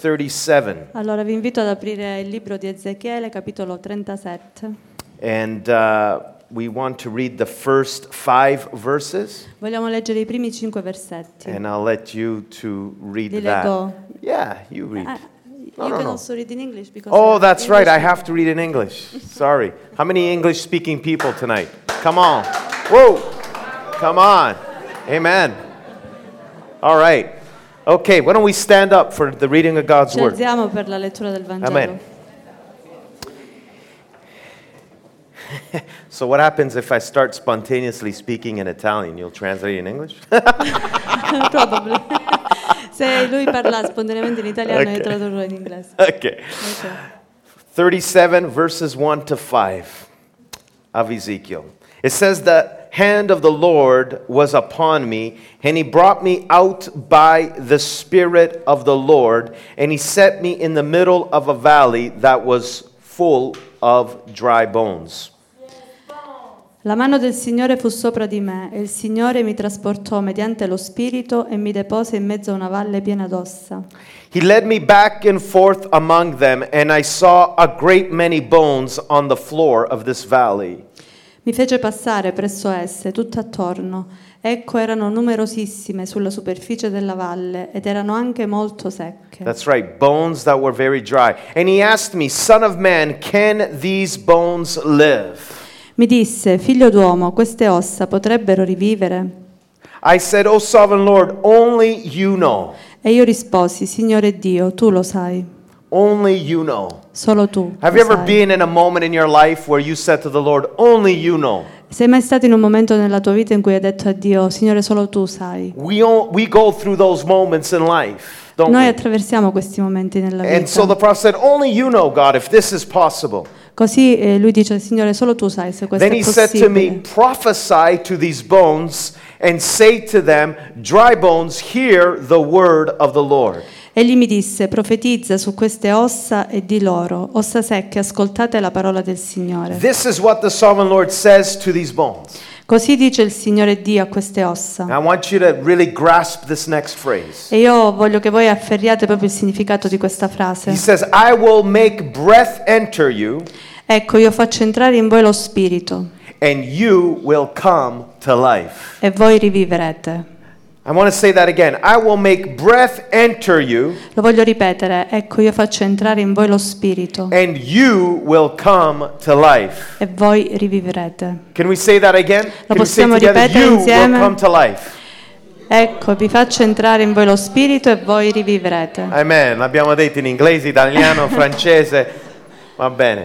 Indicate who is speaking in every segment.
Speaker 1: 37.
Speaker 2: Allora vi invito ad aprire il libro di Ezechiele, capitolo 37.
Speaker 1: And we want to read the first 5 verses.
Speaker 2: Vogliamo leggere i primi 5 versetti.
Speaker 1: And I'll let you to read
Speaker 2: Li
Speaker 1: that.
Speaker 2: leggo.
Speaker 1: Yeah, you read.
Speaker 2: You can also read in English because
Speaker 1: Oh, that's right. I have to read in English. Sorry. How many English-speaking people tonight? Come on. Whoa. Come on. Amen. All right. Okay, why don't we stand up for the reading of God's
Speaker 2: Ci
Speaker 1: word?
Speaker 2: alziamo per la lettura del Vangelo.
Speaker 1: Amen. So what happens if I start spontaneously speaking in Italian? You'll translate in English?
Speaker 2: Probably. Se lui parla spontaneamente in italiano,
Speaker 1: Okay.
Speaker 2: io tradurrò in inglese.
Speaker 1: Okay.
Speaker 2: Ok.
Speaker 1: 37 verses 1 to 5 of Ezekiel. It says, the hand of the Lord was upon me, and he brought me out by the Spirit of the Lord, and he set me in the middle of a valley that was full of dry bones.
Speaker 2: La mano del Signore fu sopra di me, e il Signore mi trasportò mediante lo Spirito e mi depose in mezzo a una valle piena d'ossa.
Speaker 1: He led me back and forth among them, and I saw a great many bones on the floor of this valley.
Speaker 2: Mi fece passare presso esse, tutto attorno. Ecco, erano numerosissime sulla superficie della valle, ed erano anche molto secche.
Speaker 1: That's right, bones that were very dry. And he asked me, Son of man, can these bones live?
Speaker 2: Mi disse, figlio d'uomo, queste ossa potrebbero rivivere?
Speaker 1: I said, O sovereign Lord, only you know.
Speaker 2: E io risposi, Signore Dio, tu lo sai,
Speaker 1: Only you know.
Speaker 2: solo tu
Speaker 1: Have
Speaker 2: lo
Speaker 1: you ever
Speaker 2: sai.
Speaker 1: been in a moment in your life where you said to the Lord, only you know?
Speaker 2: Sei mai stato in un momento nella tua vita in cui hai detto a Dio, Signore, solo tu sai?
Speaker 1: We go through those moments in life, don't
Speaker 2: Noi
Speaker 1: we?
Speaker 2: attraversiamo questi momenti nella
Speaker 1: And so the
Speaker 2: vita.
Speaker 1: prophet said, only you know, God, if this is possible.
Speaker 2: Così lui dice, Signore, solo tu sai se questo
Speaker 1: Then
Speaker 2: è
Speaker 1: he said to me,
Speaker 2: possibile.
Speaker 1: prophesy to these bones and say to them, dry bones, hear the word of the Lord.
Speaker 2: Egli mi disse, profetizza su queste ossa e di loro, ossa secche, ascoltate la parola del Signore.
Speaker 1: This is what the sovereign Lord says to these bones.
Speaker 2: Così dice il Signore Dio a queste ossa.
Speaker 1: I want you to really grasp this next phrase.
Speaker 2: E io voglio che voi afferriate proprio il significato di questa
Speaker 1: He
Speaker 2: frase.
Speaker 1: says, I will make breath enter you,
Speaker 2: Ecco, io faccio entrare in voi lo spirito
Speaker 1: and you will come to life.
Speaker 2: e voi riviverete.
Speaker 1: I want to say that again. I will make breath enter you,
Speaker 2: Lo voglio ripetere, ecco, io faccio entrare in voi lo spirito
Speaker 1: and you will come to life.
Speaker 2: e voi riviverete.
Speaker 1: Can we say that again? Can we say
Speaker 2: possiamo
Speaker 1: together?
Speaker 2: ripetere
Speaker 1: You
Speaker 2: insieme?
Speaker 1: will come to life.
Speaker 2: Ecco, vi faccio entrare in voi lo spirito e voi riviverete.
Speaker 1: Amen. L'abbiamo detto in inglese, italiano, francese. Va bene.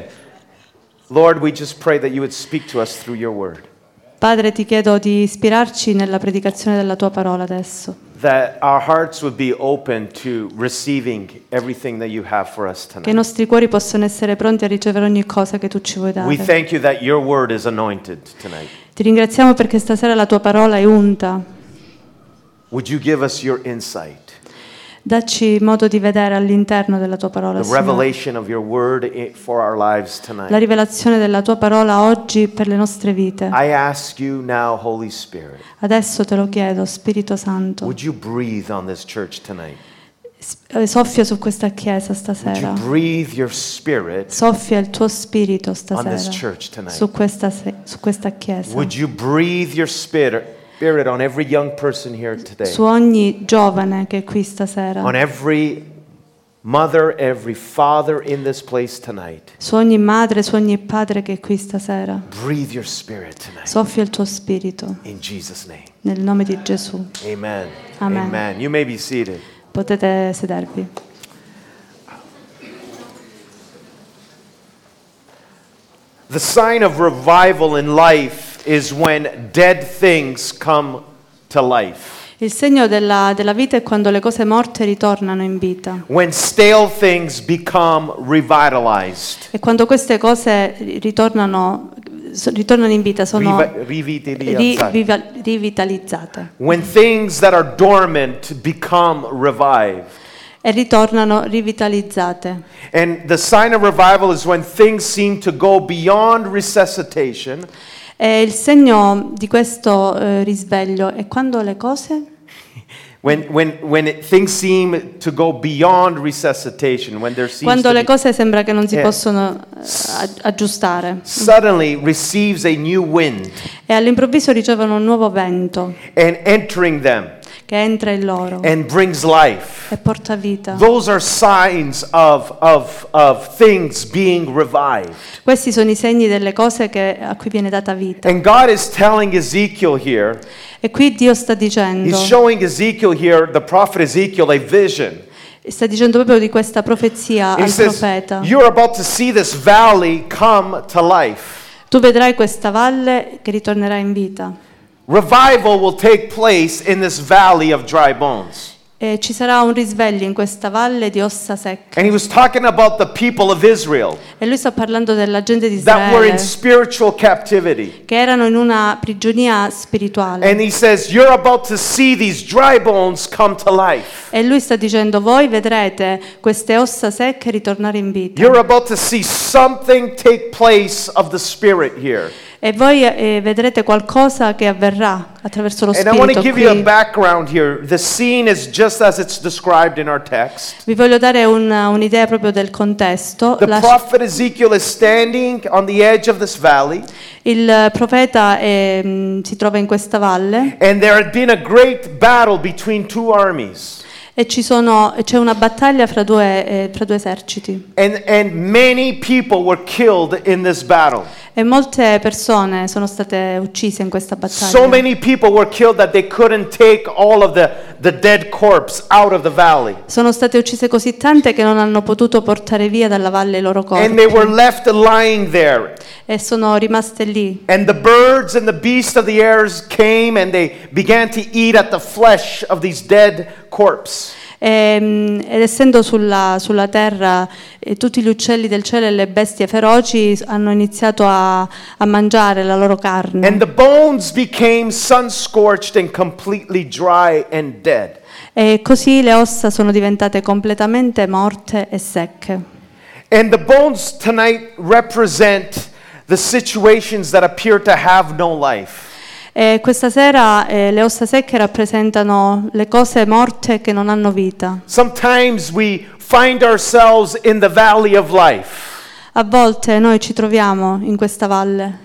Speaker 1: Lord, we just pray that you would speak to us through your word.
Speaker 2: Padre, ti chiedo di ispirarci nella predicazione della tua parola adesso,
Speaker 1: That our hearts would be open to receiving everything that you have for us
Speaker 2: che i
Speaker 1: tonight.
Speaker 2: nostri cuori possano essere pronti a ricevere ogni cosa che tu ci vuoi
Speaker 1: We
Speaker 2: dare.
Speaker 1: thank you that your word is anointed tonight.
Speaker 2: Ti ringraziamo perché stasera la tua parola è unta.
Speaker 1: Would you give us your insight,
Speaker 2: Dacci modo di vedere all'interno della tua parola,
Speaker 1: the
Speaker 2: Signore.
Speaker 1: revelation of your word for our lives
Speaker 2: La
Speaker 1: tonight?
Speaker 2: rivelazione della tua parola oggi per le nostre vite.
Speaker 1: I ask you now, Holy Spirit,
Speaker 2: Adesso te lo chiedo, Spirito Santo,
Speaker 1: would you breathe on this church tonight?
Speaker 2: soffia su questa chiesa
Speaker 1: Would you
Speaker 2: stasera.
Speaker 1: breathe your spirit
Speaker 2: Soffia il tuo spirito
Speaker 1: on
Speaker 2: stasera
Speaker 1: this church tonight?
Speaker 2: su questa chiesa.
Speaker 1: Would you breathe your spirit on every young person here today?
Speaker 2: Su ogni giovane che è qui stasera.
Speaker 1: On every mother, every father in this place tonight.
Speaker 2: Su ogni madre, su ogni padre che è qui stasera.
Speaker 1: Breathe your spirit tonight.
Speaker 2: Soffia il tuo spirito
Speaker 1: In Jesus' name.
Speaker 2: nel nome di Gesù.
Speaker 1: Amen.
Speaker 2: Amen.
Speaker 1: Amen. You may be seated.
Speaker 2: Potete sedervi.
Speaker 1: The sign of revival in life is when dead things come to life.
Speaker 2: Il segno della vita è quando le cose morte ritornano in vita.
Speaker 1: When stale things become revitalized.
Speaker 2: E quando queste cose ritornano in vita, sono rivitalizzate.
Speaker 1: When things that are dormant become revived.
Speaker 2: E ritornano rivitalizzate.
Speaker 1: And the sign of revival is when things seem to go beyond resuscitation.
Speaker 2: E il segno di questo risveglio è quando le cose
Speaker 1: Things seem to go beyond resuscitation, when there seems
Speaker 2: Quando
Speaker 1: to
Speaker 2: le
Speaker 1: be,
Speaker 2: cose sembra che non si
Speaker 1: Yeah.
Speaker 2: possono aggiustare
Speaker 1: suddenly receives a new wind
Speaker 2: e all'improvviso ricevono un nuovo vento
Speaker 1: and entering them
Speaker 2: che entra in loro
Speaker 1: and brings life.
Speaker 2: e porta vita.
Speaker 1: Those are signs of things being revived.
Speaker 2: Questi sono i segni delle cose a cui viene data vita.
Speaker 1: And God is telling Ezekiel here,
Speaker 2: E qui Dio sta dicendo,
Speaker 1: He's showing Ezekiel here, the prophet Ezekiel, a vision.
Speaker 2: sta dicendo proprio di questa profezia
Speaker 1: He
Speaker 2: al
Speaker 1: says,
Speaker 2: profeta.
Speaker 1: you're about to see this valley come to life.
Speaker 2: Tu vedrai questa valle che ritornerà in vita.
Speaker 1: Revival will take place in this valley of dry bones.
Speaker 2: E ci sarà un risveglio in questa valle di ossa secche.
Speaker 1: And he was talking about the people of Israel
Speaker 2: E lui sta parlando della gente di
Speaker 1: that were in
Speaker 2: Israele
Speaker 1: spiritual captivity.
Speaker 2: che erano in una prigionia spirituale.
Speaker 1: And he says, you're about to see these dry bones come to life.
Speaker 2: E lui sta dicendo, voi vedrete queste ossa secche ritornare in vita.
Speaker 1: You're about to see something take place of the Spirit here.
Speaker 2: E voi vedrete qualcosa che avverrà attraverso lo
Speaker 1: And I want to
Speaker 2: Spirito
Speaker 1: give you a
Speaker 2: qui.
Speaker 1: background here. The scene is just as it's described in our text.
Speaker 2: Vi voglio dare un'idea proprio del contesto.
Speaker 1: The prophet Ezekiel is standing on the edge of this valley,
Speaker 2: Il profeta si trova in questa valle
Speaker 1: and there had been a great battle between two armies.
Speaker 2: e c'è una battaglia fra due eserciti.
Speaker 1: And many people were killed in this battle.
Speaker 2: E molte persone sono state uccise in questa battaglia.
Speaker 1: So many people were killed that they couldn't take all of the dead corpse out of the valley.
Speaker 2: Sono state uccise così tante che non hanno potuto portare via dalla valle i loro
Speaker 1: And they were
Speaker 2: corpi
Speaker 1: left lying there.
Speaker 2: e sono rimaste lì.
Speaker 1: And the birds and the beasts of the air came and they began to eat at the flesh of these dead corpse.
Speaker 2: Ed essendo sulla terra tutti gli uccelli del cielo e le bestie feroci hanno iniziato a mangiare la loro carne.
Speaker 1: And the bones became sun-scorched and completely dry and dead.
Speaker 2: E così le ossa sono diventate completamente morte e secche.
Speaker 1: And the bones tonight represent the situations that appear to have no life.
Speaker 2: E questa sera le ossa secche rappresentano le cose morte che non hanno vita.
Speaker 1: Sometimes we find ourselves in the valley of life.
Speaker 2: A volte noi ci troviamo in questa valle.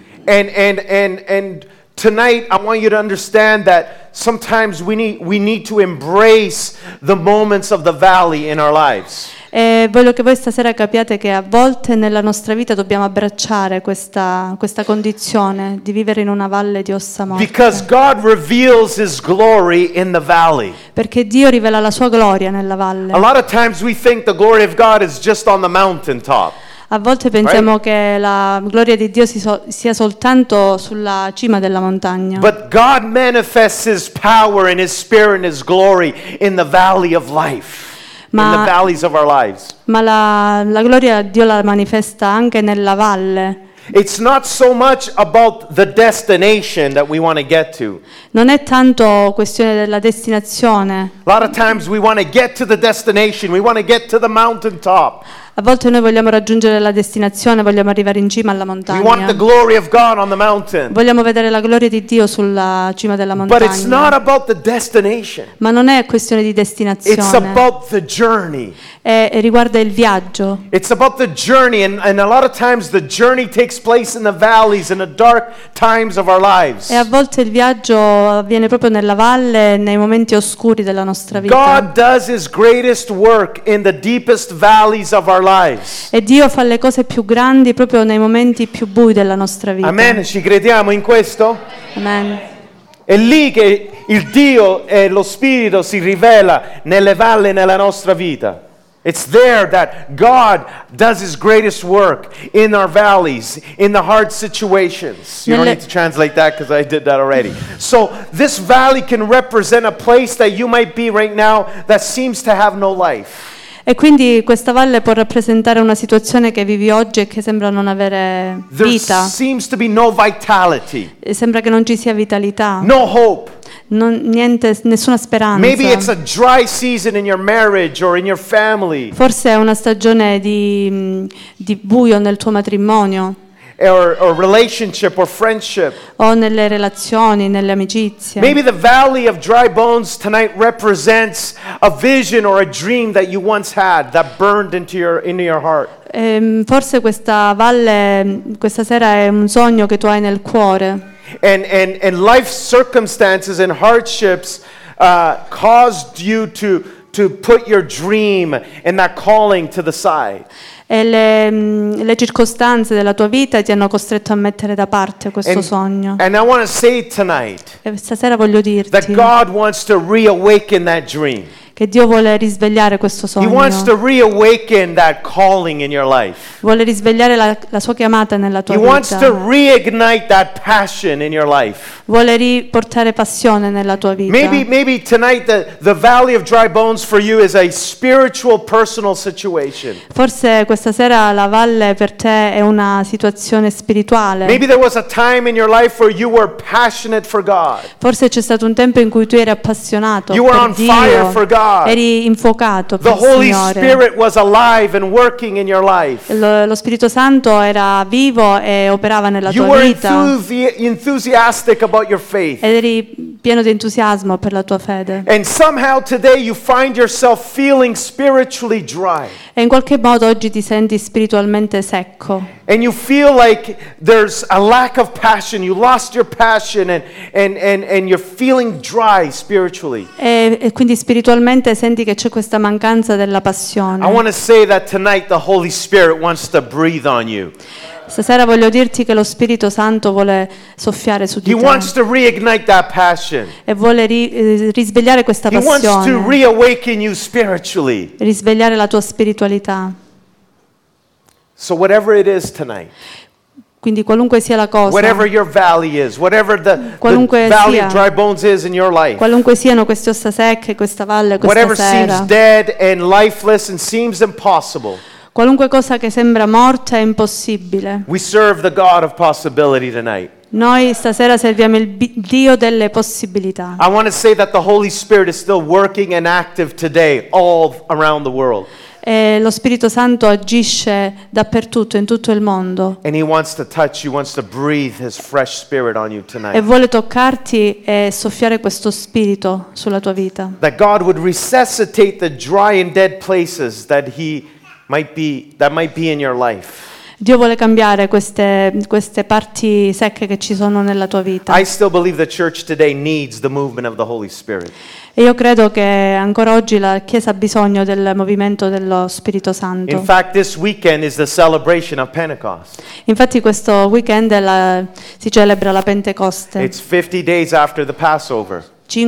Speaker 1: And tonight I want you to understand that sometimes we need to embrace the moments of the valley in our lives.
Speaker 2: E voglio che voi stasera capiate che a volte nella nostra vita dobbiamo abbracciare questa condizione di vivere in una valle di ossa morte.
Speaker 1: Because God reveals His glory in the valley.
Speaker 2: Perché Dio rivela la sua gloria nella valle.
Speaker 1: A lot of times we think the glory of God is just on the mountaintop.
Speaker 2: A volte pensiamo che la gloria di Dio sia soltanto sulla cima della montagna.
Speaker 1: But God manifests His power and His Spirit and His glory in the valley of life. In the valleys of our lives.
Speaker 2: Ma la gloria Dio la manifesta anche nella valle.
Speaker 1: It's not so much about the destination that we want to get to.
Speaker 2: Non è tanto questione della destinazione.
Speaker 1: A lot of times we want to get to the destination. We want to get to the mountaintop.
Speaker 2: A volte noi vogliamo raggiungere la destinazione, vogliamo arrivare in cima alla
Speaker 1: We want the
Speaker 2: montagna.
Speaker 1: glory of God on the mountain.
Speaker 2: Vogliamo vedere la gloria di Dio sulla cima della
Speaker 1: But it's not
Speaker 2: montagna.
Speaker 1: about the destination.
Speaker 2: Ma non è questione di
Speaker 1: It's
Speaker 2: destinazione,
Speaker 1: about the journey.
Speaker 2: e riguarda il viaggio.
Speaker 1: It's about the journey, and a lot of times the journey takes place in the valleys, in the dark times of our lives.
Speaker 2: E a volte il viaggio avviene proprio nella valle, nei momenti oscuri della nostra vita.
Speaker 1: God does His greatest work in the deepest valleys of our lives.
Speaker 2: E Dio fa le cose più grandi proprio nei momenti più bui della nostra vita.
Speaker 1: Amen, ci crediamo in questo?
Speaker 2: Amen.
Speaker 1: È lì che il Dio e lo Spirito si rivela nelle valli nella nostra vita. It's there that God does His greatest work in our valleys, in the hard situations. You don't need to translate that because I did that already. So this valley can represent a place that you might be right now that seems to have no life.
Speaker 2: E quindi questa valle può rappresentare una situazione che vivi oggi e che sembra non avere
Speaker 1: There
Speaker 2: vita.
Speaker 1: seems to be no vitality,
Speaker 2: E sembra che non ci sia vitalità,
Speaker 1: no hope.
Speaker 2: niente, nessuna speranza.
Speaker 1: Maybe it's a dry season in your marriage or in your family.
Speaker 2: Forse è una stagione di buio nel tuo matrimonio.
Speaker 1: or relationship or friendship.
Speaker 2: o nelle relazioni, nelle amicizie.
Speaker 1: Maybe the valley of dry bones tonight represents a vision or a dream that you once had that burned into your heart.
Speaker 2: Forse questa valle questa sera è un sogno che tu hai nel cuore.
Speaker 1: And life circumstances and hardships caused you to put your dream and that calling to the side.
Speaker 2: E le circostanze della tua vita ti hanno costretto a mettere da parte questo sogno.
Speaker 1: And I want to say tonight
Speaker 2: E stasera voglio dirti
Speaker 1: that God wants to reawaken that dream.
Speaker 2: che Dio vuole risvegliare questo
Speaker 1: He wants to
Speaker 2: sogno.
Speaker 1: reawaken that calling in your life.
Speaker 2: Vuole risvegliare la sua chiamata nella tua
Speaker 1: He wants to
Speaker 2: vita.
Speaker 1: reignite that passion in your life.
Speaker 2: Vuole riportare passione nella tua vita.
Speaker 1: Maybe tonight the valley of dry bones for you is a spiritual personal situation.
Speaker 2: Forse questa sera la valle per te è una situazione spirituale.
Speaker 1: Maybe there was a time in your life where you were passionate for God.
Speaker 2: Forse c'è stato un tempo in cui tu eri appassionato
Speaker 1: You were
Speaker 2: per
Speaker 1: on fire for
Speaker 2: Dio,
Speaker 1: God.
Speaker 2: eri infuocato
Speaker 1: The
Speaker 2: per il
Speaker 1: Holy
Speaker 2: Signore.
Speaker 1: Spirit was alive and working in your life.
Speaker 2: Lo Spirito Santo era vivo e operava nella
Speaker 1: You
Speaker 2: tua
Speaker 1: were
Speaker 2: vita
Speaker 1: enthusiastic about your faith.
Speaker 2: ed eri pieno di entusiasmo per la tua fede.
Speaker 1: And somehow today you find yourself feeling spiritually dry.
Speaker 2: E in qualche modo oggi ti senti spiritualmente secco.
Speaker 1: And you feel like there's a lack of passion. You lost your passion and you're feeling dry spiritually.
Speaker 2: E quindi spiritualmente senti che c'è questa mancanza della
Speaker 1: I
Speaker 2: passione.
Speaker 1: want to say that tonight the Holy Spirit wants to breathe on you.
Speaker 2: Stasera voglio dirti che lo Spirito Santo vuole soffiare su
Speaker 1: He
Speaker 2: di
Speaker 1: wants
Speaker 2: te
Speaker 1: to reignite that passion.
Speaker 2: e vuole risvegliare questa
Speaker 1: He wants to
Speaker 2: passione,
Speaker 1: reawaken you spiritually.
Speaker 2: risvegliare la tua spiritualità.
Speaker 1: So whatever it is tonight,
Speaker 2: Quindi qualunque sia la cosa,
Speaker 1: whatever your valley is, whatever the
Speaker 2: Qualunque
Speaker 1: valley
Speaker 2: sia.
Speaker 1: of dry bones is in your life,
Speaker 2: qualunque siano queste ossa secche, questa valle, questa
Speaker 1: whatever seems
Speaker 2: sera,
Speaker 1: dead and lifeless and seems impossible,
Speaker 2: qualunque cosa che sembra morta è impossibile.
Speaker 1: we serve the God of possibility tonight.
Speaker 2: Noi stasera serviamo il Dio delle possibilità.
Speaker 1: I want to say that the Holy Spirit is still working and active today all around the world.
Speaker 2: E lo Spirito Santo agisce dappertutto, in tutto il mondo,
Speaker 1: And He wants to touch you, wants to breathe His fresh spirit on you
Speaker 2: e
Speaker 1: tonight.
Speaker 2: vuole toccarti e soffiare questo spirito sulla tua vita.
Speaker 1: That God would resuscitate the dry and dead places that might be in your life.
Speaker 2: Dio vuole cambiare queste parti secche che ci sono nella tua vita.
Speaker 1: I still believe the church today needs the movement of the Holy Spirit.
Speaker 2: E io credo che ancora oggi la Chiesa ha bisogno del movimento dello Spirito Santo.
Speaker 1: In fact, this weekend is the celebration of Pentecost.
Speaker 2: Infatti questo weekend si celebra la Pentecoste,
Speaker 1: It's 50 days after the Passover.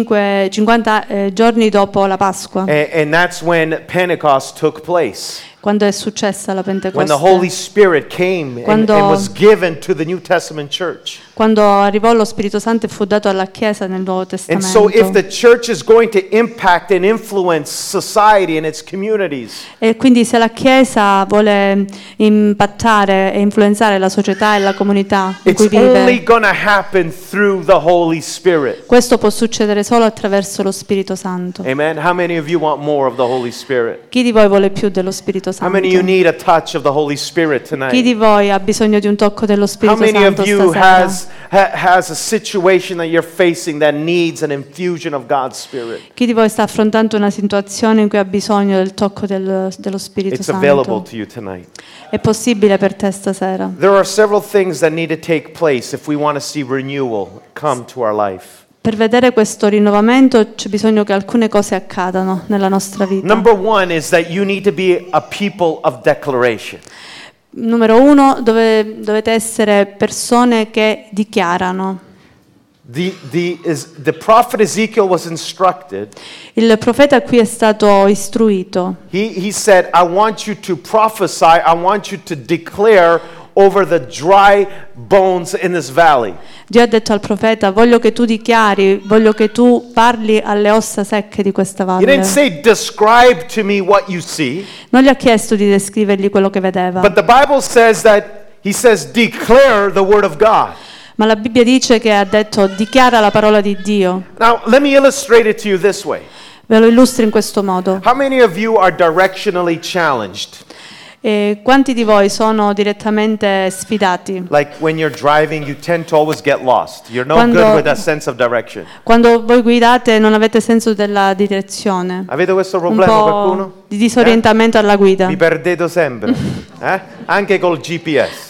Speaker 2: 50 giorni dopo la Pasqua,
Speaker 1: And that's when Pentecost took place.
Speaker 2: quando è successa la
Speaker 1: When the
Speaker 2: Pentecoste.
Speaker 1: Holy Spirit came and
Speaker 2: Quando-
Speaker 1: was given to the New Testament church.
Speaker 2: Quando arrivò lo Spirito Santo e fu dato alla Chiesa nel Nuovo
Speaker 1: And so if
Speaker 2: Testamento.
Speaker 1: the church is going to impact and influence society and its communities,
Speaker 2: E quindi se la Chiesa vuole impattare e influenzare la società e la comunità in
Speaker 1: it's
Speaker 2: cui
Speaker 1: only
Speaker 2: vive,
Speaker 1: going to happen through the Holy Spirit.
Speaker 2: questo può succedere solo attraverso lo Spirito Santo.
Speaker 1: Amen. How many of you want more of the Holy Spirit?
Speaker 2: Chi di voi vuole più dello Spirito
Speaker 1: How many of you
Speaker 2: Santo?
Speaker 1: need a touch of the Holy Spirit
Speaker 2: Chi di
Speaker 1: tonight?
Speaker 2: voi ha bisogno di un tocco dello
Speaker 1: How
Speaker 2: Spirito
Speaker 1: many
Speaker 2: Santo
Speaker 1: of you
Speaker 2: stasera?
Speaker 1: has a situation that you're facing that needs an infusion of God's Spirit?
Speaker 2: Chi di voi sta affrontando una situazione in cui ha bisogno del tocco dello Spirito
Speaker 1: It's available
Speaker 2: Santo?
Speaker 1: to you tonight.
Speaker 2: È possibile per te stasera.
Speaker 1: There are several things that need to take place if we want to see renewal come to our life.
Speaker 2: Per vedere questo rinnovamento c'è bisogno che alcune cose accadano nella nostra vita.
Speaker 1: Number one is that you need to be a people of declaration.
Speaker 2: Numero uno, dovete essere persone che dichiarano.
Speaker 1: The prophet Ezekiel was instructed.
Speaker 2: Il profeta qui è stato istruito.
Speaker 1: He said, I want you to prophesy, I want you to declare over the dry bones in this valley.
Speaker 2: Dio ha detto al profeta: voglio che tu dichiari, voglio che tu parli alle ossa secche di questa
Speaker 1: He didn't
Speaker 2: valle.
Speaker 1: say, describe to me what you see,
Speaker 2: Non gli ha chiesto di descrivergli quello che vedeva,
Speaker 1: but the Bible says that he says, declare the word of God.
Speaker 2: ma la Bibbia dice che ha detto: dichiara la parola di Dio.
Speaker 1: Now, let me illustrate it to you this way.
Speaker 2: Ve lo illustro in questo modo.
Speaker 1: How many of you are directionally challenged?
Speaker 2: E quanti di voi sono direttamente sfidati?
Speaker 1: Like when you're driving, you tend to always get lost. You're no
Speaker 2: Quando-
Speaker 1: good with a sense of direction.
Speaker 2: Quando voi guidate non avete senso della direzione,
Speaker 1: Avete questo
Speaker 2: un
Speaker 1: problema
Speaker 2: po'
Speaker 1: qualcuno?
Speaker 2: di disorientamento alla guida.
Speaker 1: Mi perdete sempre, Anche col GPS.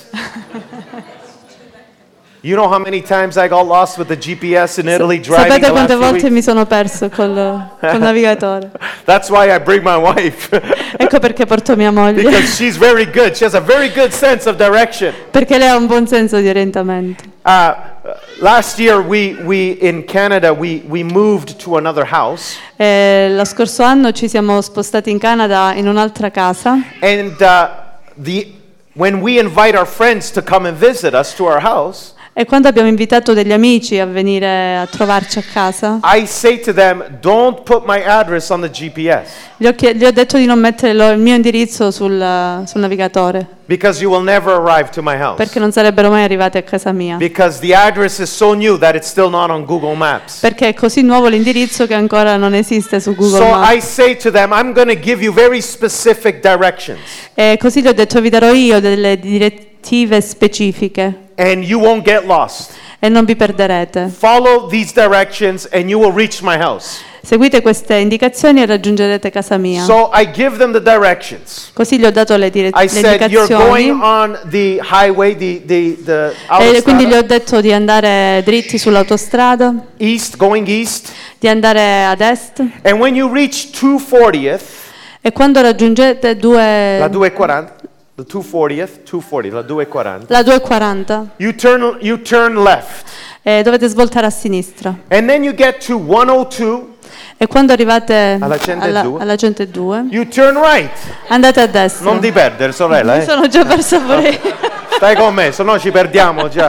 Speaker 1: You know how many times I got lost with the GPS in Italy driving
Speaker 2: Sapete
Speaker 1: the last
Speaker 2: quante
Speaker 1: few
Speaker 2: volte
Speaker 1: weeks?
Speaker 2: mi sono perso col navigatore?
Speaker 1: That's why I bring my wife.
Speaker 2: Ecco perché porto mia moglie,
Speaker 1: Because she's very good. She has a very good sense of direction.
Speaker 2: perché lei ha un buon senso di orientamento.
Speaker 1: Last year, we in Canada, we moved to another house.
Speaker 2: Lo scorso anno ci siamo spostati in Canada in un'altra casa
Speaker 1: And when we invite our friends to come and visit us to our house,
Speaker 2: e quando abbiamo invitato degli amici a venire a trovarci a casa,
Speaker 1: I say to them, don't put my address on the GPS
Speaker 2: gli ho detto di non mettere il mio indirizzo sul navigatore,
Speaker 1: because you will never arrive to my house.
Speaker 2: perché non sarebbero mai arrivati a casa mia.
Speaker 1: Because the address is so new that it's still not on Google Maps.
Speaker 2: Perché è così nuovo l'indirizzo che ancora non esiste su Google
Speaker 1: So
Speaker 2: Maps.
Speaker 1: I say to them, I'm going to give you very specific directions.
Speaker 2: E così gli ho detto, vi darò io delle direttive specifiche
Speaker 1: And you won't get lost.
Speaker 2: e non vi perderete.
Speaker 1: Follow these directions and you will reach my house.
Speaker 2: Seguite queste indicazioni e raggiungerete casa mia.
Speaker 1: So I give them the directions.
Speaker 2: Così gli ho dato le
Speaker 1: I said, you're
Speaker 2: indicazioni
Speaker 1: going on the highway, the
Speaker 2: e quindi gli ho
Speaker 1: autostrada,
Speaker 2: detto di andare dritti sull'autostrada,
Speaker 1: going east.
Speaker 2: di andare ad est
Speaker 1: And when you reach 240th,
Speaker 2: e quando raggiungete
Speaker 1: la 240, the 240th, la 240,
Speaker 2: la 240
Speaker 1: you turn left.
Speaker 2: dovete svoltare a sinistra.
Speaker 1: And then you get to 102,
Speaker 2: E quando arrivate
Speaker 1: Alla 102.
Speaker 2: alla 102
Speaker 1: you turn right.
Speaker 2: andate a destra.
Speaker 1: Non ti perdere, sorella,
Speaker 2: Mi sono già persa pure io.
Speaker 1: Stai con me, se no ci perdiamo già.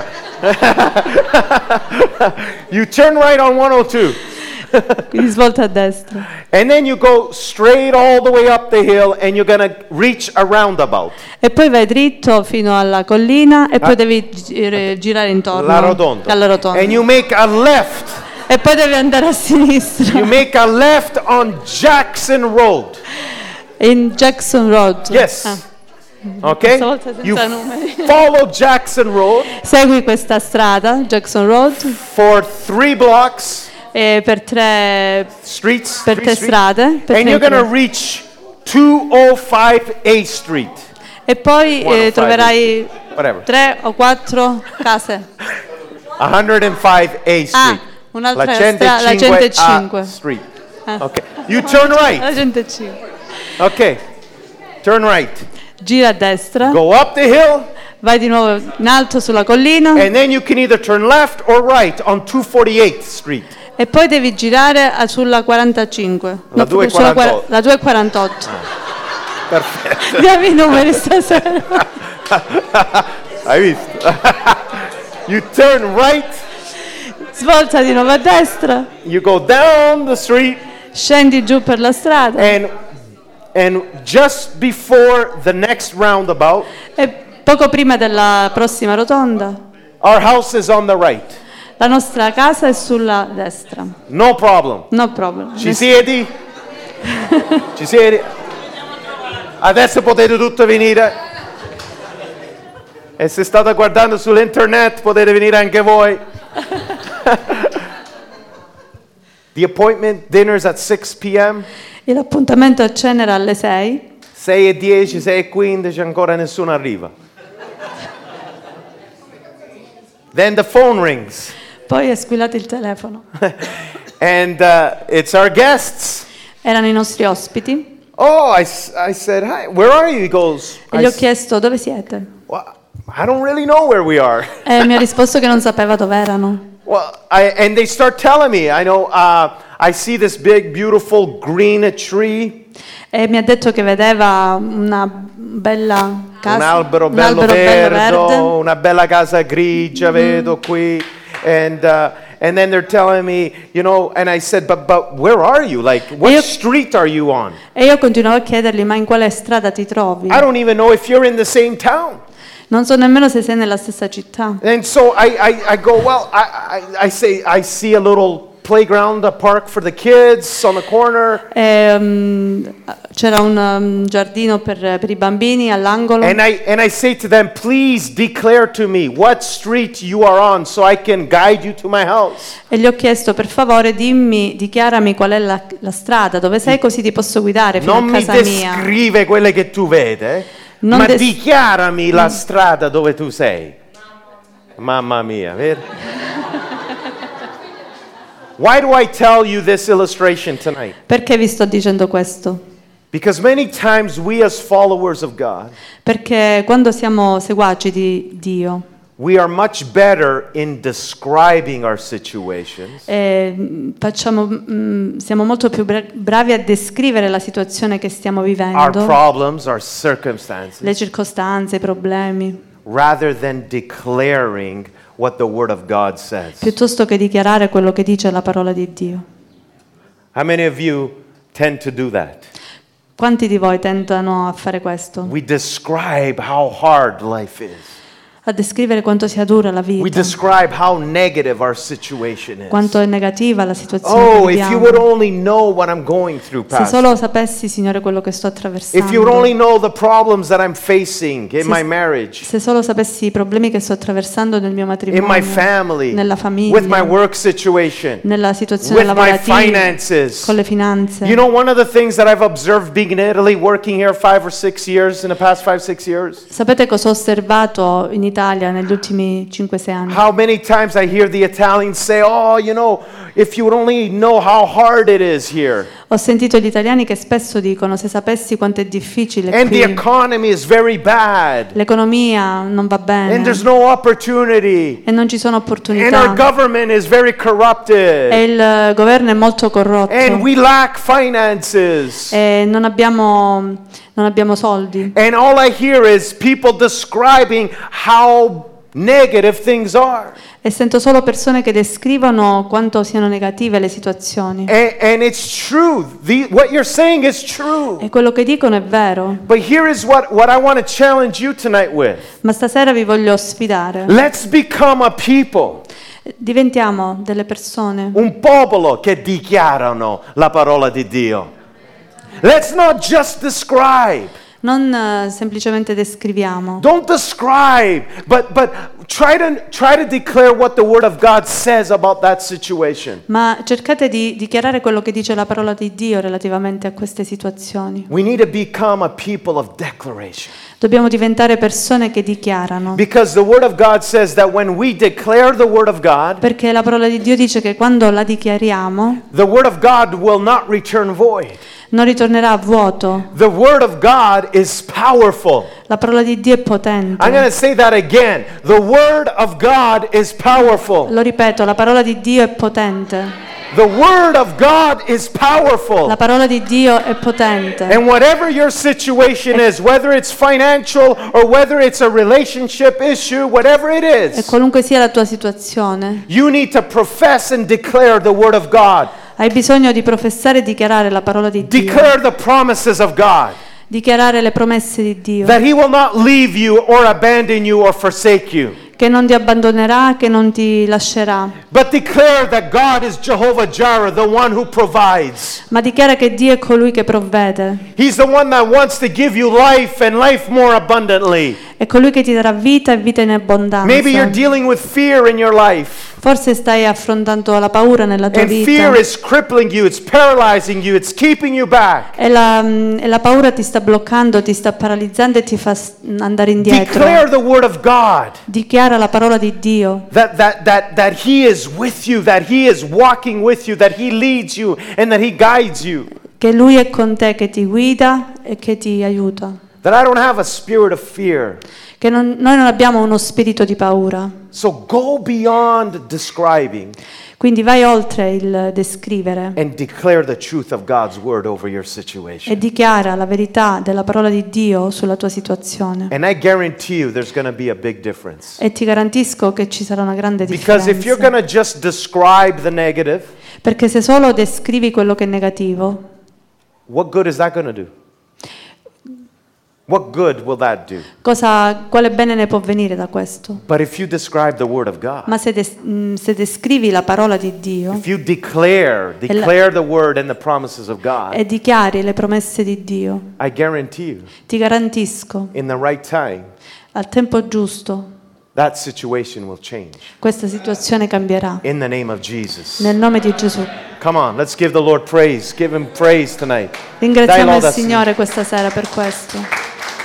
Speaker 1: You turn right on 102.
Speaker 2: Quindi svolta a destra.
Speaker 1: And then you go straight all the way up the hill and you're going to reach a roundabout.
Speaker 2: E poi vai dritto fino alla collina e poi devi girare intorno
Speaker 1: La rotonda.
Speaker 2: alla rotonda.
Speaker 1: And you make a left.
Speaker 2: E poi devi andare a sinistra.
Speaker 1: You make a left on Jackson Road.
Speaker 2: In Jackson Road.
Speaker 1: Yes.
Speaker 2: Ah.
Speaker 1: Okay?
Speaker 2: Stavolta senza
Speaker 1: You
Speaker 2: numeri.
Speaker 1: follow Jackson Road
Speaker 2: Segui questa strada, Jackson Road,
Speaker 1: for 3 blocks,
Speaker 2: per tre
Speaker 1: streets,
Speaker 2: per
Speaker 1: 3
Speaker 2: tre
Speaker 1: streets,
Speaker 2: strade. Per
Speaker 1: and
Speaker 2: tre
Speaker 1: you're going to
Speaker 2: strade.
Speaker 1: reach 205 A Street.
Speaker 2: E poi
Speaker 1: 105
Speaker 2: troverai
Speaker 1: Whatever.
Speaker 2: 3 o 4 case.
Speaker 1: 105 A Street.
Speaker 2: un'altra
Speaker 1: La
Speaker 2: strada, la
Speaker 1: 105
Speaker 2: 105.
Speaker 1: A Street. Okay. You turn right.
Speaker 2: La 105.
Speaker 1: Okay. Turn right.
Speaker 2: Gira a destra,
Speaker 1: Go up the hill,
Speaker 2: vai di nuovo in alto sulla collina
Speaker 1: and then you can either turn left or right on 248th Street.
Speaker 2: e poi devi girare sulla 45.
Speaker 1: La
Speaker 2: No, sulla
Speaker 1: 248.
Speaker 2: la 248.
Speaker 1: Perfetto.
Speaker 2: Diamo i numeri stasera.
Speaker 1: Hai visto? You turn right,
Speaker 2: Svolta di nuovo a destra,
Speaker 1: you go down the street,
Speaker 2: scendi giù per la strada
Speaker 1: and just before the next roundabout,
Speaker 2: e poco prima della prossima rotonda
Speaker 1: our house is on the right.
Speaker 2: la nostra casa è sulla destra.
Speaker 1: No problem.
Speaker 2: No problem.
Speaker 1: Ci siedi? Ci siedi? Adesso potete tutti venire. E se state guardando sull'internet potete venire anche voi. The appointment dinner's at 6 p.m.
Speaker 2: E l'appuntamento a cena era alle 6.
Speaker 1: 6:10, 6:15, ancora nessuno arriva. Then the phone rings.
Speaker 2: Poi è squillato il telefono.
Speaker 1: And it's our guests.
Speaker 2: Erano i nostri ospiti
Speaker 1: Oh, I said, hi, where are you? He goes,
Speaker 2: e gli ho chiesto dove siete.
Speaker 1: well, I don't really know where we are.
Speaker 2: E mi ha risposto che non sapeva dove erano.
Speaker 1: Well, and they start telling me, I know, I see this big, beautiful green tree,
Speaker 2: E mi ha detto che vedeva una bella casa,
Speaker 1: un albero bello verde, una bella casa grigia, vedo qui, and then they're telling me, you know, and I said, but where are you? Like, what street are you on?
Speaker 2: E io continuavo a chiedergli, ma in quale strada ti trovi?
Speaker 1: I don't even know if you're in the same town.
Speaker 2: Non so nemmeno se sei nella stessa città.
Speaker 1: And so I go, well, I say, I see a little playground, a park for the kids on the corner.
Speaker 2: C'era un giardino per i bambini all'angolo.
Speaker 1: And I say to them, please declare to me what street you are on so I can guide you to my house.
Speaker 2: E gli ho chiesto, per favore, dichiarami qual è la strada dove sei, così ti posso guidare fino
Speaker 1: Non
Speaker 2: a
Speaker 1: mi
Speaker 2: casa mia.
Speaker 1: descrive quelle che tu vedi,
Speaker 2: Non
Speaker 1: ma
Speaker 2: des-
Speaker 1: dichiarami la strada dove tu sei. Mamma mia, vero? Why do I tell you this illustration tonight?
Speaker 2: Perché vi sto dicendo questo?
Speaker 1: Because many times we as followers of God,
Speaker 2: Perché quando siamo seguaci di Dio,
Speaker 1: we are much better in describing our situations
Speaker 2: siamo molto più bravi a descrivere la situazione che stiamo
Speaker 1: our
Speaker 2: vivendo,
Speaker 1: problems, our
Speaker 2: le
Speaker 1: circumstances,
Speaker 2: circostanze, i problemi,
Speaker 1: rather than declaring what the Word of God says.
Speaker 2: piuttosto che dichiarare quello che dice la parola di Dio.
Speaker 1: How many of you tend to do that?
Speaker 2: Quanti di voi tentano a fare questo?
Speaker 1: We describe how hard life is.
Speaker 2: A descrivere quanto sia dura la
Speaker 1: We
Speaker 2: vita,
Speaker 1: describe how negative our situation is.
Speaker 2: quanto è negativa la situazione
Speaker 1: Oh,
Speaker 2: che
Speaker 1: if you
Speaker 2: viviamo.
Speaker 1: would only know what I'm going through,
Speaker 2: Se
Speaker 1: Pastor.
Speaker 2: solo sapessi, Signore, quello che sto
Speaker 1: If you would
Speaker 2: attraversando.
Speaker 1: only know the problems that I'm facing in
Speaker 2: Se-
Speaker 1: my marriage,
Speaker 2: Se solo sapessi i problemi che sto attraversando nel mio
Speaker 1: in
Speaker 2: matrimonio,
Speaker 1: my family,
Speaker 2: nella famiglia,
Speaker 1: with my work situation,
Speaker 2: nella situazione
Speaker 1: with my
Speaker 2: lavorativa,
Speaker 1: finances.
Speaker 2: con le finanze.
Speaker 1: You know, one of the things that I've observed being in Italy, working here 5 or 6 years, in the past 5-6 years,
Speaker 2: Sapete cosa ho osservato in Italia negli ultimi 5-6 anni?
Speaker 1: how many times I hear the Italians say, oh, you know, if you would only know how hard it is here.
Speaker 2: Ho sentito gli italiani che spesso dicono: se sapessi quanto è difficile
Speaker 1: And the
Speaker 2: qui,
Speaker 1: economy is very bad.
Speaker 2: l'economia non va
Speaker 1: And there's
Speaker 2: bene
Speaker 1: no opportunity.
Speaker 2: e non ci sono
Speaker 1: And our
Speaker 2: opportunità
Speaker 1: government is very corrupted.
Speaker 2: e il governo è molto corrotto
Speaker 1: And we lack finances.
Speaker 2: e non abbiamo soldi.
Speaker 1: And all I hear is people describing how negative things are.
Speaker 2: E sento solo persone che descrivono quanto siano negative le situazioni.
Speaker 1: And it's true. What you're saying is true.
Speaker 2: E quello che dicono è vero.
Speaker 1: But here is what I want to challenge you tonight with.
Speaker 2: Ma stasera vi voglio sfidare.
Speaker 1: Let's become a people,
Speaker 2: Diventiamo delle persone,
Speaker 1: un popolo che dichiarano la parola di Dio. Let's not just describe.
Speaker 2: non semplicemente descriviamo,
Speaker 1: Don't describe, but try to declare what the Word of God says about that situation.
Speaker 2: ma cercate di dichiarare quello che dice la parola di Dio relativamente a queste situazioni.
Speaker 1: We need to become a people of declaration.
Speaker 2: Dobbiamo diventare persone che dichiarano,
Speaker 1: Because the Word of God says that when we declare the Word of God,
Speaker 2: perché la parola di Dio dice che quando la dichiariamo
Speaker 1: the Word of God will not return void.
Speaker 2: non ritornerà a vuoto.
Speaker 1: The Word of God is powerful.
Speaker 2: La parola di Dio è
Speaker 1: I'm going
Speaker 2: potente.
Speaker 1: to say that again. The Word of God is powerful.
Speaker 2: Lo ripeto, la parola di Dio è potente.
Speaker 1: The Word of God is powerful.
Speaker 2: La parola di Dio è potente.
Speaker 1: And whatever your situation is, whether it's financial or whether it's a relationship issue, whatever it
Speaker 2: E
Speaker 1: is,
Speaker 2: qualunque sia la tua situazione,
Speaker 1: you need to profess and declare the Word of God.
Speaker 2: hai bisogno di professare e dichiarare la parola di Dio,
Speaker 1: Declare the promises of God.
Speaker 2: dichiarare le promesse di Dio,
Speaker 1: That He will not leave you or abandon you or forsake you.
Speaker 2: che non ti abbandonerà, che non ti lascerà,
Speaker 1: But declare that God is Jehovah Jireh, the one who provides.
Speaker 2: ma dichiara che Dio è colui che provvede,
Speaker 1: He's the one that wants to give you life and life more abundantly.
Speaker 2: è colui che ti darà vita e vita in
Speaker 1: Maybe you're
Speaker 2: abbondanza.
Speaker 1: dealing with fear in your life.
Speaker 2: Forse stai affrontando la paura nella tua
Speaker 1: And
Speaker 2: vita
Speaker 1: fear is crippling you, it's paralyzing you, it's keeping you back.
Speaker 2: e la paura ti sta bloccando, ti sta paralizzando e ti fa andare indietro.
Speaker 1: Declare the Word of God.
Speaker 2: Dichiara la parola di Dio,
Speaker 1: That He is with you, that He is walking with you, that He leads you, and that He guides you.
Speaker 2: che Lui è con te, che ti guida e che ti aiuta.
Speaker 1: That I don't have a spirit of fear.
Speaker 2: Che noi non abbiamo uno spirito di paura.
Speaker 1: So go beyond describing
Speaker 2: Quindi vai oltre il descrivere
Speaker 1: and declare the truth of God's Word over your situation.
Speaker 2: e dichiara la verità della parola di Dio sulla tua situazione.
Speaker 1: And I guarantee you there's going to be a big difference.
Speaker 2: E ti garantisco che ci sarà una grande
Speaker 1: Because if you're
Speaker 2: differenza.
Speaker 1: going to just describe the negative,
Speaker 2: Perché se solo descrivi quello che è negativo,
Speaker 1: what good is that going to do? What good will that do?
Speaker 2: Quale bene ne può venire da questo?
Speaker 1: But if you describe the Word of God,
Speaker 2: Ma se descrivi la parola di Dio
Speaker 1: if you declare the Word and the promises of God,
Speaker 2: e dichiari le promesse di Dio,
Speaker 1: I guarantee you,
Speaker 2: ti garantisco,
Speaker 1: in the right time,
Speaker 2: al tempo giusto,
Speaker 1: that situation will change.
Speaker 2: questa situazione cambierà.
Speaker 1: In the name of Jesus.
Speaker 2: Nel nome di Gesù.
Speaker 1: Come on, let's give the Lord praise. Give Him praise tonight.
Speaker 2: Ringraziamo
Speaker 1: Dai
Speaker 2: il
Speaker 1: lode,
Speaker 2: Signore questa sera per questo.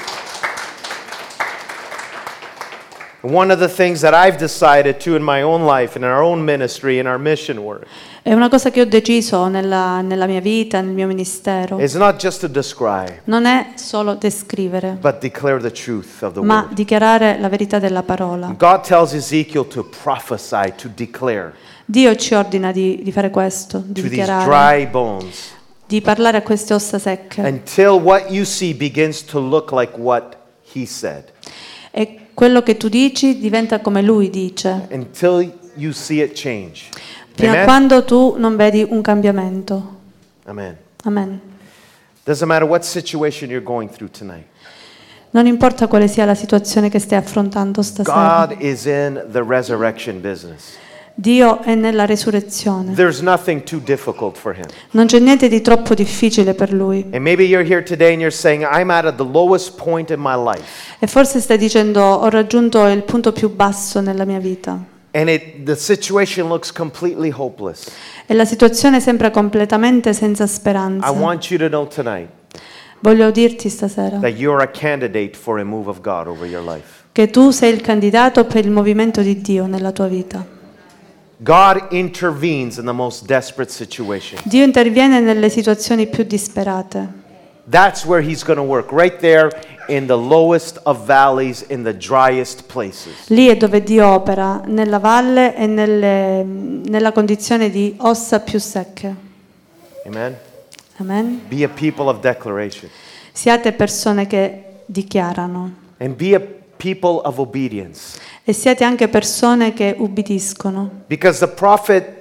Speaker 1: One of the things that I've decided to in my own life, in our own ministry, in our mission work,
Speaker 2: È una cosa che ho deciso nella mia vita, nel mio ministero.
Speaker 1: is not just to describe,
Speaker 2: Non è solo descrivere,
Speaker 1: but declare the truth of the
Speaker 2: ma
Speaker 1: Word.
Speaker 2: dichiarare la verità della parola.
Speaker 1: God tells Ezekiel to prophesy, to declare
Speaker 2: Dio ci ordina di fare questo, di
Speaker 1: to these
Speaker 2: dichiarare,
Speaker 1: dry bones
Speaker 2: di parlare a queste ossa secche.
Speaker 1: until what you see begins to look like what He said.
Speaker 2: E quello che tu dici diventa come Lui dice,
Speaker 1: Until you see it change.
Speaker 2: fino a
Speaker 1: Amen?
Speaker 2: quando tu non vedi un cambiamento.
Speaker 1: Amen.
Speaker 2: Amen.
Speaker 1: Doesn't matter what situation you're going through tonight.
Speaker 2: Non importa quale sia la situazione che stai affrontando stasera.
Speaker 1: God is in the resurrection business.
Speaker 2: Dio è nella resurrezione.
Speaker 1: There's nothing too difficult for Him.
Speaker 2: Non c'è niente di troppo difficile per Lui.
Speaker 1: And maybe you're here today and you're saying, I'm at the lowest point in my life.
Speaker 2: E forse stai dicendo, ho raggiunto il punto più basso nella mia vita.
Speaker 1: And the situation looks completely hopeless.
Speaker 2: E la situazione sembra completamente senza
Speaker 1: I
Speaker 2: speranza.
Speaker 1: want you to know tonight
Speaker 2: Voglio dirti stasera
Speaker 1: that you're a candidate for a move of God over your life.
Speaker 2: che tu sei il candidato per il movimento di Dio nella tua vita.
Speaker 1: God intervenes in the most desperate situation.
Speaker 2: Dio interviene nelle situazioni più disperate.
Speaker 1: That's where He's going to work, right there in the lowest of valleys, in the driest places.
Speaker 2: Lì è dove Dio opera, nella valle e nella condizione di ossa più secche.
Speaker 1: Amen?
Speaker 2: Amen.
Speaker 1: Be a people of declaration.
Speaker 2: Siate persone che dichiarano
Speaker 1: And be a people of obedience.
Speaker 2: e siate anche persone che ubbidiscono,
Speaker 1: Because the prophet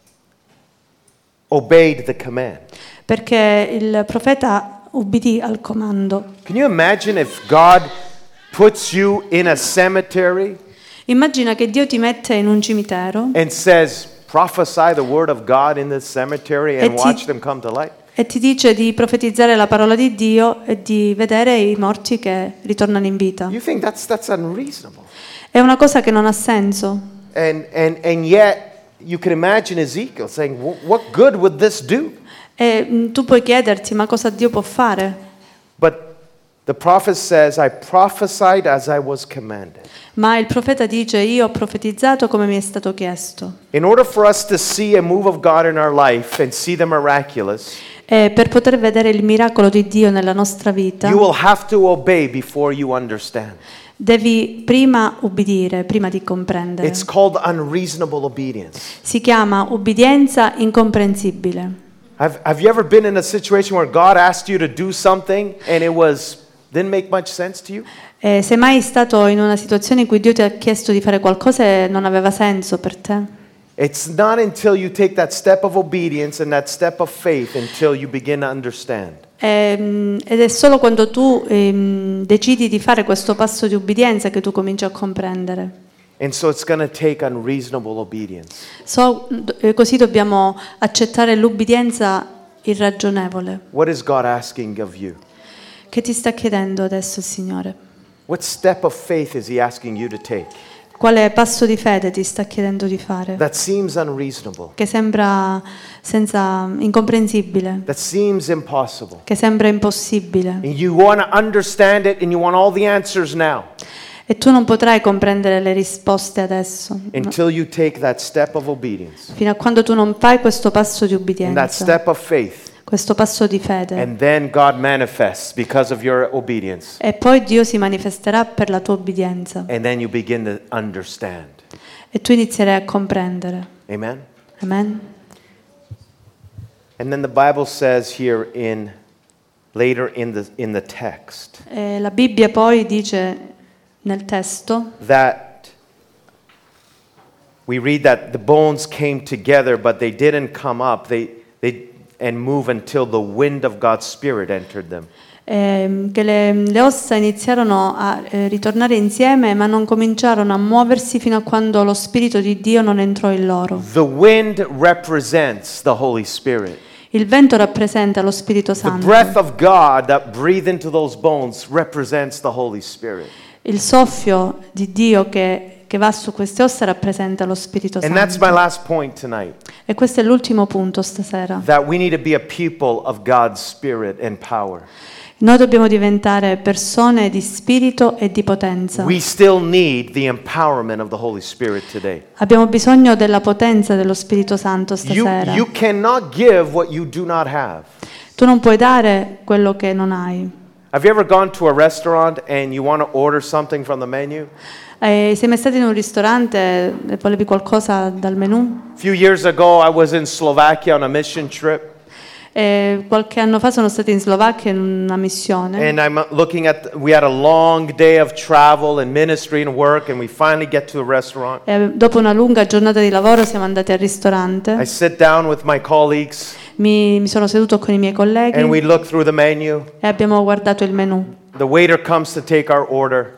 Speaker 1: obeyed the command.
Speaker 2: perché il profeta ubbidì al comando.
Speaker 1: Can you imagine if God puts you in a cemetery
Speaker 2: Immagina che Dio ti mette in un cimitero
Speaker 1: and says, prophesy the word of God in this cemetery and
Speaker 2: E ti-
Speaker 1: watch them come to life?
Speaker 2: e ti dice di profetizzare la parola di Dio e di vedere i morti che ritornano in vita.
Speaker 1: You think that's unreasonable.
Speaker 2: È una cosa che non ha senso.
Speaker 1: And yet you can imagine Ezekiel saying, what good would this do?
Speaker 2: E tu puoi chiederti, ma cosa Dio può fare?
Speaker 1: But the prophet says, I prophesied as I was commanded.
Speaker 2: Ma il profeta dice, io ho profetizzato come mi è stato chiesto.
Speaker 1: In order for us to see a move of God in our life and see the miraculous,
Speaker 2: E per poter vedere il miracolo di Dio nella nostra vita,
Speaker 1: you will have to obey before you understand.
Speaker 2: devi prima ubbidire, prima di comprendere.
Speaker 1: It's called unreasonable obedience.
Speaker 2: Si chiama ubbidienza incomprensibile.
Speaker 1: Have you ever been in a situation where God asked you to do something and it didn't make much sense to you?
Speaker 2: Sei mai stato in una situazione in cui Dio ti ha chiesto di fare qualcosa e non aveva senso per te?
Speaker 1: It's not until you take that step of obedience and that step of faith until you begin to understand.
Speaker 2: Ed è solo quando tu decidi di fare questo passo di ubbidienza che tu cominci a comprendere.
Speaker 1: And so it's going to take unreasonable obedience.
Speaker 2: Così dobbiamo accettare l'ubbidienza irragionevole.
Speaker 1: What is God asking of you?
Speaker 2: Che ti sta chiedendo adesso il Signore?
Speaker 1: What step of faith is He asking you to take?
Speaker 2: Quale passo di fede ti sta chiedendo di fare?
Speaker 1: That seems unreasonable.
Speaker 2: Che sembra incomprensibile,
Speaker 1: That seems impossible.
Speaker 2: che sembra impossibile.
Speaker 1: And you want to understand it and you want all the answers now
Speaker 2: E tu non potrai comprendere le risposte adesso, no?
Speaker 1: until you take that step of obedience
Speaker 2: Fino a quando tu non fai questo passo di
Speaker 1: and that
Speaker 2: ubbidienza,
Speaker 1: step of faith.
Speaker 2: questo passo di fede.
Speaker 1: And then God manifests because of your obedience.
Speaker 2: E poi Dio si manifesterà per la tua obbedienza.
Speaker 1: And then you begin to understand.
Speaker 2: E tu inizierai a comprendere.
Speaker 1: Amen?
Speaker 2: Amen?
Speaker 1: And then the Bible says here later in the text
Speaker 2: E la Bibbia poi dice nel testo
Speaker 1: that we read that the bones came together, but they didn't come up. They and move until the wind of God's Spirit entered them.
Speaker 2: che le ossa iniziarono a ritornare insieme, ma non cominciarono a muoversi fino a quando lo Spirito di Dio non entrò in loro.
Speaker 1: The wind represents the Holy Spirit.
Speaker 2: Il vento rappresenta lo Spirito
Speaker 1: The breath
Speaker 2: Santo.
Speaker 1: of God that breathed into those bones represents the Holy Spirit.
Speaker 2: Il soffio di Dio che va su queste ossa rappresenta lo Spirito
Speaker 1: And that's my
Speaker 2: Santo.
Speaker 1: last point tonight.
Speaker 2: E questo è l'ultimo punto stasera.
Speaker 1: That we need to be a people of God's Spirit and power.
Speaker 2: Noi dobbiamo diventare persone di spirito e di potenza.
Speaker 1: We still need the empowerment of the Holy Spirit today.
Speaker 2: Abbiamo bisogno della potenza dello Spirito Santo stasera.
Speaker 1: You cannot give what you do not have.
Speaker 2: Tu non puoi dare quello che non hai.
Speaker 1: Have you ever gone to a restaurant and you want to order something from the menu?
Speaker 2: Sei mai stato in un ristorante e volevi qualcosa dal menù?
Speaker 1: A few years ago, I was in Slovakia on a mission trip,
Speaker 2: Qualche anno fa sono stata in Slovacchia in una missione.
Speaker 1: and I'm looking at. We had a long day of travel and ministry and work, and we finally get to a restaurant.
Speaker 2: E dopo una lunga giornata di lavoro siamo andati al
Speaker 1: I
Speaker 2: ristorante.
Speaker 1: sit down with my colleagues,
Speaker 2: Mi sono seduto con i miei colleghi
Speaker 1: and we look through the menu.
Speaker 2: e abbiamo guardato il menù.
Speaker 1: The waiter comes to take our order,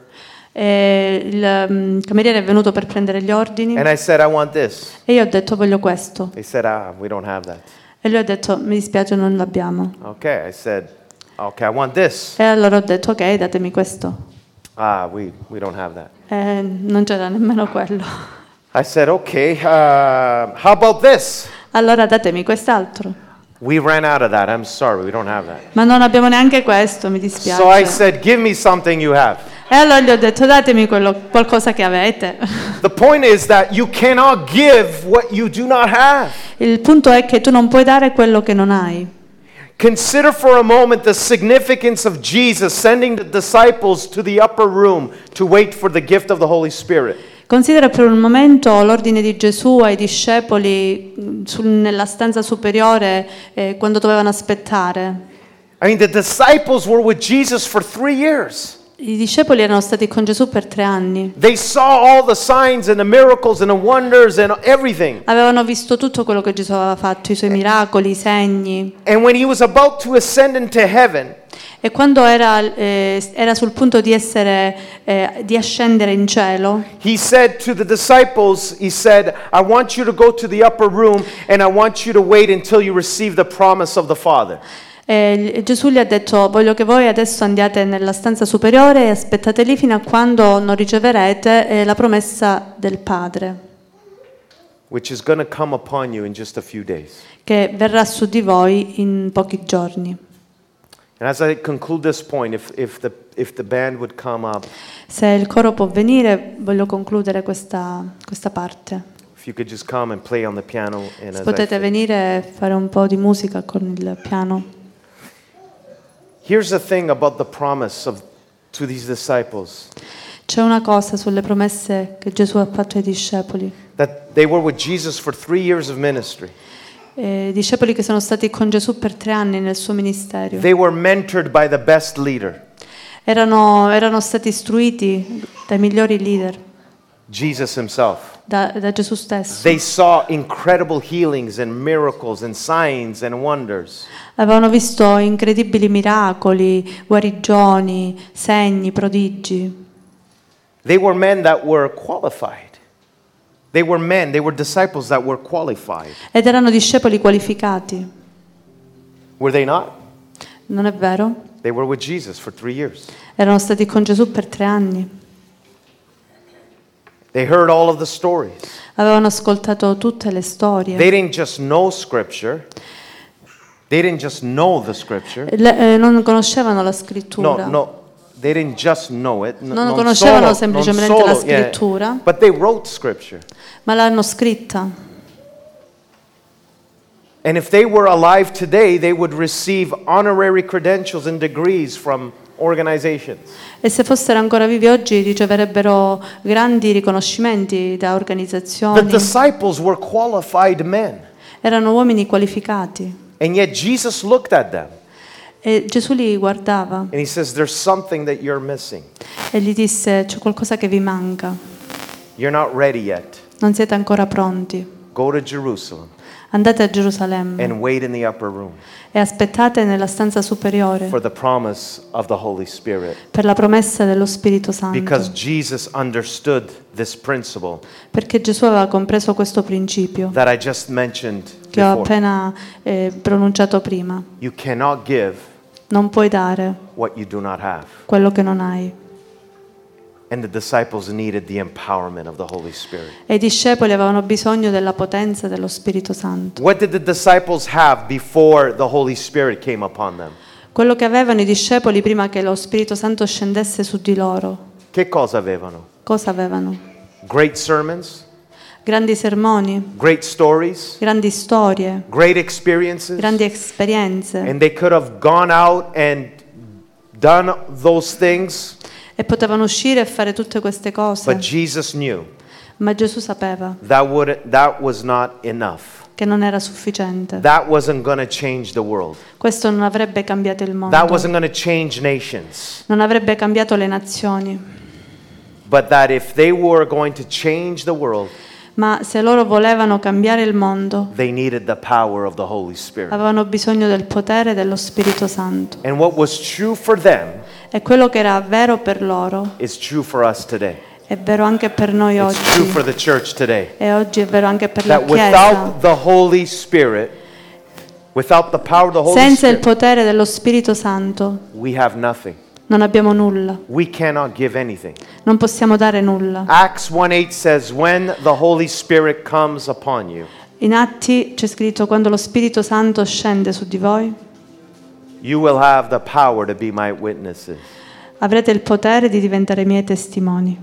Speaker 2: Il cameriere è venuto per prendere gli ordini
Speaker 1: and I said, "I want this."
Speaker 2: e io ho detto voglio questo.
Speaker 1: They said, "We don't have that."
Speaker 2: E lui ha detto mi dispiace non l'abbiamo.
Speaker 1: Okay, I said, "Okay, I want this."
Speaker 2: E allora ho detto ok, datemi questo.
Speaker 1: We don't have that.
Speaker 2: E non c'era nemmeno quello.
Speaker 1: I said, "Okay, how about this?"
Speaker 2: Allora datemi quest'altro.
Speaker 1: We ran out of that. I'm sorry, we don't have that.
Speaker 2: Ma non abbiamo neanche questo, mi dispiace.
Speaker 1: So I said, "Give me something you have."
Speaker 2: E allora gli ho detto datemi qualcosa che avete.
Speaker 1: The point is that you cannot give what you do not have.
Speaker 2: Il punto è che tu non puoi dare quello che non hai.
Speaker 1: Consider for a moment the significance of Jesus sending the disciples to the upper room to wait for the gift of the Holy Spirit.
Speaker 2: Considera per un momento l'ordine di Gesù ai discepoli nella stanza superiore quando dovevano aspettare.
Speaker 1: I mean, the disciples were with Jesus for 3 years.
Speaker 2: I discepoli erano stati con Gesù per 3 anni.
Speaker 1: They saw all the signs and the miracles and the wonders and everything.
Speaker 2: Avevano visto tutto quello che Gesù aveva fatto, i suoi miracoli, i segni.
Speaker 1: And when he was about to ascend into heaven,
Speaker 2: E quando era sul punto di ascendere in cielo,
Speaker 1: he said to the disciples, he said, "I want you to go to the upper room and I want you to wait until you receive the promise of the Father."
Speaker 2: Gesù gli ha detto voglio che voi adesso andiate nella stanza superiore e aspettate lì fino a quando non riceverete la promessa del Padre,
Speaker 1: Which is going to come upon you in just a few days.
Speaker 2: che verrà su di voi in pochi giorni.
Speaker 1: And as I conclude this point, if the band would come up,
Speaker 2: Se il coro può venire, voglio concludere questa parte.
Speaker 1: if you could just come and play on the piano. And
Speaker 2: Se
Speaker 1: as
Speaker 2: potete venire e fare un po' di musica con il piano.
Speaker 1: Here's the thing about the promise to these disciples,
Speaker 2: C'è una cosa sulle promesse che Gesù ha fatto ai discepoli.
Speaker 1: that they were with Jesus for 3 years of ministry.
Speaker 2: Discepoli che sono stati con Gesù per 3 anni nel suo ministero.
Speaker 1: They were mentored by the best leader,
Speaker 2: Erano stati istruiti dai migliori leader,
Speaker 1: Jesus himself.
Speaker 2: da Gesù stesso.
Speaker 1: They saw incredible healings and miracles and signs and wonders.
Speaker 2: Avevano visto incredibili miracoli, guarigioni, segni, prodigi.
Speaker 1: They were men that were qualified. They were disciples that were qualified.
Speaker 2: Ed erano discepoli qualificati.
Speaker 1: Were they not?
Speaker 2: Non è vero?
Speaker 1: They were with Jesus for 3 years.
Speaker 2: Erano stati con Gesù per 3 anni.
Speaker 1: They heard all of the stories.
Speaker 2: Avevano ascoltato tutte le storie.
Speaker 1: They didn't just know Scripture. They didn't just know the Scripture.
Speaker 2: Non conoscevano la scrittura.
Speaker 1: No. They didn't just know it.
Speaker 2: Non conoscevano semplicemente la scrittura,
Speaker 1: but they wrote Scripture.
Speaker 2: ma l'hanno scritta.
Speaker 1: And if they were alive today, they would receive honorary credentials and degrees from organizations.
Speaker 2: E se fossero ancora vivi oggi riceverebbero grandi riconoscimenti da
Speaker 1: The
Speaker 2: organizzazioni.
Speaker 1: disciples were qualified men.
Speaker 2: Erano uomini qualificati.
Speaker 1: And yet Jesus looked at them
Speaker 2: E Gesù li guardava
Speaker 1: and he says, "There's something that you're missing.
Speaker 2: e gli disse: c'è qualcosa che vi manca,
Speaker 1: You're not ready yet.
Speaker 2: non siete ancora pronti.
Speaker 1: Go to Jerusalem
Speaker 2: andate a Gerusalemme
Speaker 1: and wait in the upper room
Speaker 2: e aspettate nella stanza superiore
Speaker 1: for the promise of the Holy Spirit.
Speaker 2: per la promessa dello Spirito Santo.
Speaker 1: Because Jesus understood this principle
Speaker 2: Perché Gesù aveva compreso questo principio
Speaker 1: that I just mentioned
Speaker 2: che ho
Speaker 1: before.
Speaker 2: appena pronunciato prima.
Speaker 1: You cannot give
Speaker 2: Non puoi dare
Speaker 1: what you do not have.
Speaker 2: quello che non hai.
Speaker 1: And the disciples needed the empowerment of the Holy Spirit.
Speaker 2: E i discepoli avevano bisogno della potenza dello Spirito Santo.
Speaker 1: What did the disciples have before the Holy Spirit came upon them?
Speaker 2: Quello che avevano i discepoli prima che lo Spirito Santo scendesse su di loro.
Speaker 1: Che cosa avevano?
Speaker 2: Cosa avevano?
Speaker 1: Great sermons,
Speaker 2: Grandi sermoni,
Speaker 1: great stories,
Speaker 2: grandi storie,
Speaker 1: great experiences.
Speaker 2: grandi esperienze.
Speaker 1: And they could have gone out and done those things,
Speaker 2: E potevano uscire e fare tutte queste cose.
Speaker 1: but Jesus knew
Speaker 2: Ma Gesù sapeva
Speaker 1: that was not enough.
Speaker 2: che non era sufficiente.
Speaker 1: That wasn't going to change the world.
Speaker 2: Questo non avrebbe cambiato il mondo.
Speaker 1: That wasn't going to change nations.
Speaker 2: Non avrebbe cambiato le nazioni.
Speaker 1: But that if they were going to change the world,
Speaker 2: Ma se loro volevano cambiare il mondo,
Speaker 1: they needed the power of the Holy Spirit.
Speaker 2: avevano bisogno del potere dello Spirito Santo.
Speaker 1: And what was true for them
Speaker 2: E quello che era vero per loro
Speaker 1: is true for us today.
Speaker 2: è vero anche per noi
Speaker 1: It's true
Speaker 2: oggi.
Speaker 1: for the church today.
Speaker 2: E oggi è vero anche per la
Speaker 1: That
Speaker 2: Chiesa.
Speaker 1: without the Holy Spirit, without the power of the Holy
Speaker 2: Senza il
Speaker 1: Spirit,
Speaker 2: potere dello Spirito Santo
Speaker 1: we have nothing.
Speaker 2: non abbiamo nulla.
Speaker 1: We cannot give anything.
Speaker 2: Non possiamo dare nulla.
Speaker 1: Acts 1:8 says, when the Holy Spirit comes upon you,
Speaker 2: In Atti c'è scritto: quando lo Spirito Santo scende su di voi,
Speaker 1: you will have the power to be my witnesses.
Speaker 2: avrete il potere di diventare miei testimoni.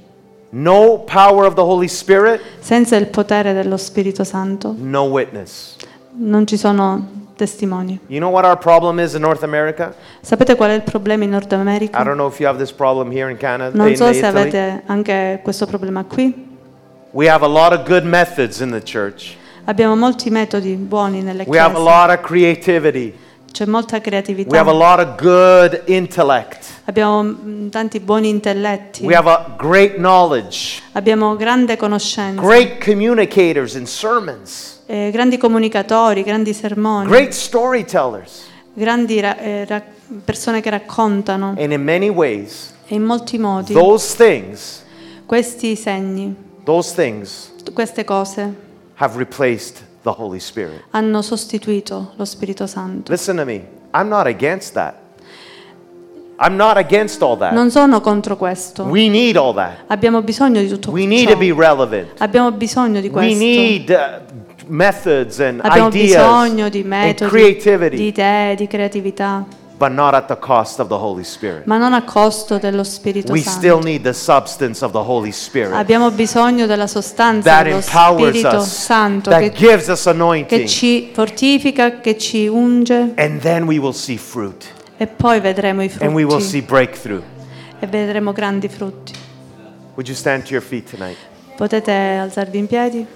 Speaker 1: No power of the Holy Spirit,
Speaker 2: Senza il potere dello Spirito Santo
Speaker 1: no witness.
Speaker 2: non ci sono testimoni.
Speaker 1: You know what our problem is in North America?
Speaker 2: Sapete qual è il problema in Nord
Speaker 1: I
Speaker 2: America?
Speaker 1: don't know if you have this problem here in Canada,
Speaker 2: Non
Speaker 1: in
Speaker 2: so se
Speaker 1: Italy.
Speaker 2: avete anche questo problema qui.
Speaker 1: We have a lot of good methods in the church.
Speaker 2: Abbiamo molti metodi buoni nelle
Speaker 1: We have a
Speaker 2: chiese.
Speaker 1: lot of creativity.
Speaker 2: C'è molta
Speaker 1: We
Speaker 2: creatività.
Speaker 1: have a lot of good intellect.
Speaker 2: Abbiamo tanti buoni intelletti.
Speaker 1: We have a great knowledge.
Speaker 2: Abbiamo grande conoscenza.
Speaker 1: Great communicators in sermons.
Speaker 2: Grandi comunicatori, grandi sermoni.
Speaker 1: Great storytellers.
Speaker 2: Grandi persone che raccontano.
Speaker 1: And in many ways,
Speaker 2: E in molti modi
Speaker 1: those things,
Speaker 2: questi segni, queste cose
Speaker 1: have replaced the Holy Spirit.
Speaker 2: hanno sostituito lo Spirito Santo.
Speaker 1: Listen to me. I'm not against that. I'm not against all that.
Speaker 2: Non sono contro questo.
Speaker 1: We need all that.
Speaker 2: Abbiamo bisogno di tutto
Speaker 1: We need to
Speaker 2: ciò.
Speaker 1: be relevant.
Speaker 2: Abbiamo bisogno di
Speaker 1: We
Speaker 2: questo.
Speaker 1: need methods and
Speaker 2: Abbiamo
Speaker 1: ideas
Speaker 2: bisogno di
Speaker 1: and
Speaker 2: metodi,
Speaker 1: creativity,
Speaker 2: di idee, di creatività,
Speaker 1: but not at the cost of the Holy Spirit.
Speaker 2: ma non a costo dello Spirito
Speaker 1: We
Speaker 2: Santo.
Speaker 1: still need the substance of the Holy Spirit
Speaker 2: Abbiamo bisogno della sostanza
Speaker 1: that
Speaker 2: dello
Speaker 1: empowers
Speaker 2: Spirito
Speaker 1: us,
Speaker 2: Santo
Speaker 1: that
Speaker 2: che
Speaker 1: gives us anointing,
Speaker 2: ci fortifica, che ci unge,
Speaker 1: and then we will see fruit
Speaker 2: e poi vedremo i
Speaker 1: and we will
Speaker 2: frutti
Speaker 1: see breakthrough.
Speaker 2: e vedremo grandi frutti.
Speaker 1: Would you stand to your feet tonight?
Speaker 2: Potete alzarvi in piedi?